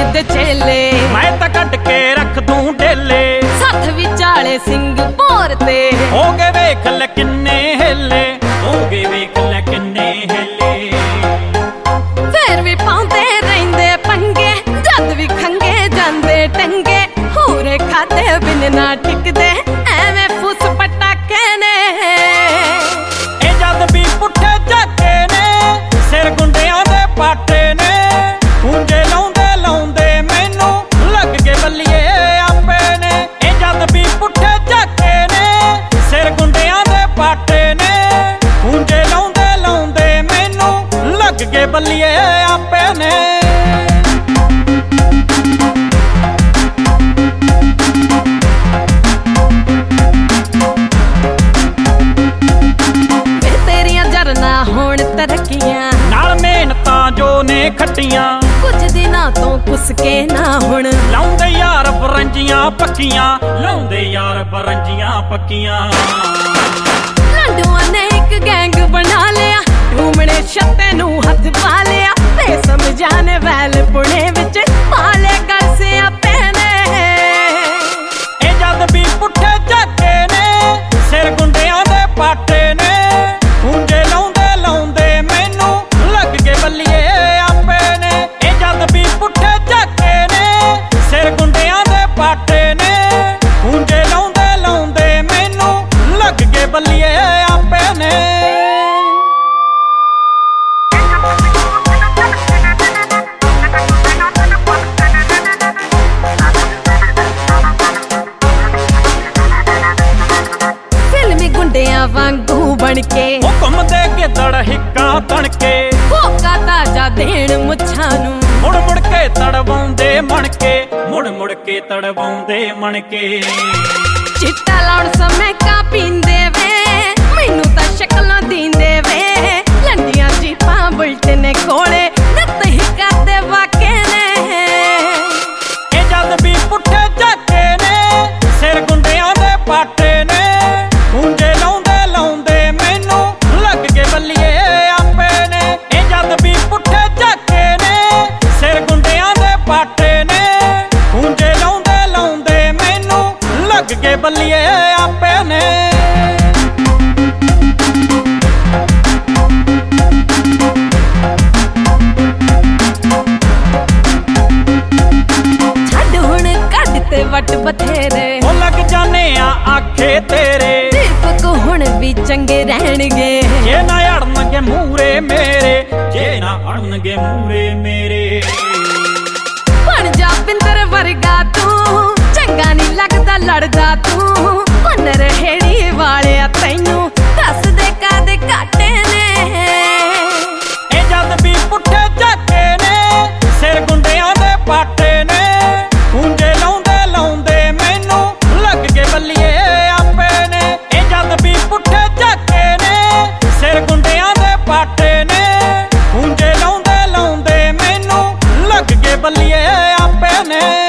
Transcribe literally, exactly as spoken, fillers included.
ਦੇ ਚੇਲੇ ਮੈਂ ਤਾਂ ਕੱਢ ਕੇ ਰੱਖ ਦੂੰ ਢੇਲੇ ਸੱਥ ਵਿਚਾਲੇ ਸਿੰਘ ਭੋਰ ਤੇ ਹੋ ਗਏ ਵੇਖ ਲੈ ਕਿੰਨੇ ਹਿੱਲੇ ਹੋ ਗਏ ਵੇਖ ਲੈ ਕਿੰਨੇ ਹਿੱਲੇ ਫੇਰ ਵੀ ਪਾਉਂਦੇ ਰਹਿੰਦੇ ਪੰਗੇ ਜਦ ਵੀ ਖੰਗੇ ਜਾਂਦੇ ਟੰਗੇ ਹੋਰੇ ਖਾਦੇ ਬਿਨ ਨਾ ਟਿਕਦੇ ਐਵੇਂ ਫੁੱਸ ਪਟਾਕੇ ਨੇ ਇਹ ਜਦ ਵੀ ਪੁੱਠੇ ਝਾਕੇ ਨੇ ਸਿਰ ਗੁੰਡਿਆਂ ਦੇ ਪਾਟੇ ਨੇ ਹੁੰਜੇ ਲਾਉਂਦੇ ਲਾਉਂਦੇ ਮੈਨੂੰ ਲੱਗ ਕੇ ਬੱਲੀਏ ਆਪੇ ਨੇ ਇਹ ਜਦ ਵੀ ਪੁੱਠੇ ਝਾਕੇ ਨੇ ਸਿਰ ਗੁੰਡਿਆਂ ਦੇ ਪਾਟੇ ਨੇ ਹੁੰਜੇ ਲਾਉਂਦੇ ਲਾਉਂਦੇ ਮੈਨੂੰ ਲੱਗ ਕੇ ਬੱਲੀਏ ਆਪੇ ਨੇ ਹੁਣ ਤਰੱਕੀਆਂ ਨਾਲ ਮਿਹਨਤਾਂ ਜੋ ਨੇ ਖੱਟੀਆਂ ਕੁਝ ਦਿਨਾਂ ਤੋਂ ਕੁਸ ਕੇ ਨਾ ਹੁਣ ਲਾਉਂਦੇ ਯਾਰ ਬਰੰਜੀਆਂ ਪੱਕੀਆਂ ਲਾਉਂਦੇ ਯਾਰ ਬਰੰਜੀਆਂ ਪੱਕੀਆਂ ਲੰਡੂਆਂ ਨੇ ਇੱਕ ਗੈਂਗ ਬਣਾ ਲਿਆ ਢੂਮਣੇ ਛੱਤੇ ਨੂੰ ਹੱਥ ਪਾ ਲਿਆ ਤੇ ਸਮਝਾਣੇ ਵੈਲ ਪੁਣੇ ਵਿੱਚ ਪਾਲੇ ਕਰ ਸਿਆਪੇ ਨੇ ਇਹ ਜਦ ਵੀ ਪੁੱਠੇ ਝਾਕੇ ਨੇ ਸਿਰ ਗੁੰਡਿਆਂ ਦੇ ਪਾਟੇ ਨੇ ਹੁੰਜੇ ਲਾਉਂਦੇ ਲਾਉਂਦੇ ਮੈਨੂੰ ਲੱਗ ਕੇ ਬੱਲੀਏ ਆਪੇ ਨੇ ਇਹ ਜਦ ਵੀ ਪੁੱਠੇ ਝਾਕੇ ਨੇ ਸਿਰ ਗੁੰਡਿਆਂ ਦੇ ਪਾਟੇ ਨੇ ਹੁੰਜੇ ਲਾਉਂਦੇ ਲਾਉਂਦੇ ਮੈਨੂੰ ਲੱਗ ਕੇ ਬੱਲੀਏ ਆਪੇ ਨੇ ਫਿਲਮੀ ਗੁੰਡਿਆਂ ਵਾਂਗੂ ਬਣ ਕੇ ਉਹ ਘੁੰਮਦੇ ਗਿੱਦੜ ਹਿੱਕਾਂ ਤਣ ਕੇ ਹੋਕਾ ਤਾਜਾ ਦੇਣ ਮੁੱਛਾਂ ਨੂੰ ਮੁੜ ਮੁੜ ਕੇ ਤੜਵਾਉਂਦੇ ਮਣ ਕੇ ਮੁੜ ਮੁੜ ਕੇ ਤੜਵਾਉਂਦੇ ਮਣ ਕੇ ਚਿੱਟਾ ਲਾਉਣ ਸਮੇਂ ਕਾ ਪੀਂਦੇ ਵੇ ਮੈਨੂੰ ਤਾਂ ਸ਼ਕਲਾਂ ਦੀਂਦੇ ਵੇ ਲੰਡੀਆਂ ਜੀਪਾਂ ਬੁਲਟ ਨੇ ਕੋਲੇ ਨੱਤ ਹੀ ਕਰਦੇ ਵਾਕੇ ਨੇ ਇਹ ਜਦ ਵੀ ਪੁੱਠੇ ਝਾਕੇ ਨੇ ਸਿਰ ਗੁੰਡਿਆਂ ਦੇ ਪਾਟੇ ਨੇ ਹੁੰਜੇ ਲਾਉਂਦੇ ਲਾਉਂਦੇ ਮੈਨੂੰ ਲੱਗ ਕੇ ਬੱਲੀਏ ਆਪੇ ਨੇ ਇਹ ਜਦ ਵੀ ਪੁੱਠੇ ਝਾਕੇ ਨੇ ਸਿਰ ਗੁੰਡਿਆਂ ਦੇ ਪਾਟੇ ਨੇ ਹੁੰਜੇ ਲਾਉਂਦੇ ਲਾਉਂਦੇ ਮੈਨੂੰ ਲੱਗ ਕੇ ਬੱਲੀਏ ਆਪੇ ਨੇ ਛੱਡ ਹੁਣ ਕੱਢ ਤੇ ਵੱਟ ਬਥੇਰੇ ਉਹ ਲੱਗ ਜਾਣੇ ਆ ਆਖੇ ਤੇਰੇ ਦੀਪਕ ਹੁਣ ਵੀ ਚੰਗੇ ਰਹਿਣਗੇ ਜੇ ਨਾ ਅੜਨਗੇ ਮੂਰੇ ਮੇਰੇ ਜੇ ਨਾ ਅੜਨਗੇ ਮੂਰੇ ਮੇਰੇ ਬਣ ਜਾ ਪਿੰਦਰ ਵਰਗਾ ਤੂੰ ਚੰਗਾ ਨਹੀਂ ਲੱਗਦਾ ਲੜਦਾ ਤੂੰ ਹੁਨਰ ਹੇੜੀ ਵਾਲਿਆ ਤੈਨੂੰ ਦੱਸ ਦੇ ਕਾਦੇ ਘਾਟੇ ਨੇ ਇਹ ਜਦ ਵੀ ਪੁੱਠੇ ਝਾਕੇ ਨੇ ਸਿਰ ਗੁੰਡਿਆਂ ਦੇ ਪਾਟੇ ਨੇ ਹੁੰਜੇ ਲਾਉਂਦੇ ਲਾਉਂਦੇ ਮੈਨੂੰ ਲੱਗ ਕੇ ਬੱਲੀਏ ਆਪੇ ਨੇ ਇਹ ਜਦ ਵੀ ਪੁੱਠੇ ਝਾਕੇ ਨੇ ਸਿਰ ਗੁੰਡਿਆਂ ਦੇ ਪਾਟੇ ਨੇ ਹੁੰਜੇ ਲਾਉਂਦੇ ਲਾਉਂਦੇ ਮੈਨੂੰ ਲੱਗ ਕੇ ਬੱਲੀਏ ਆਪੇ ਨੇ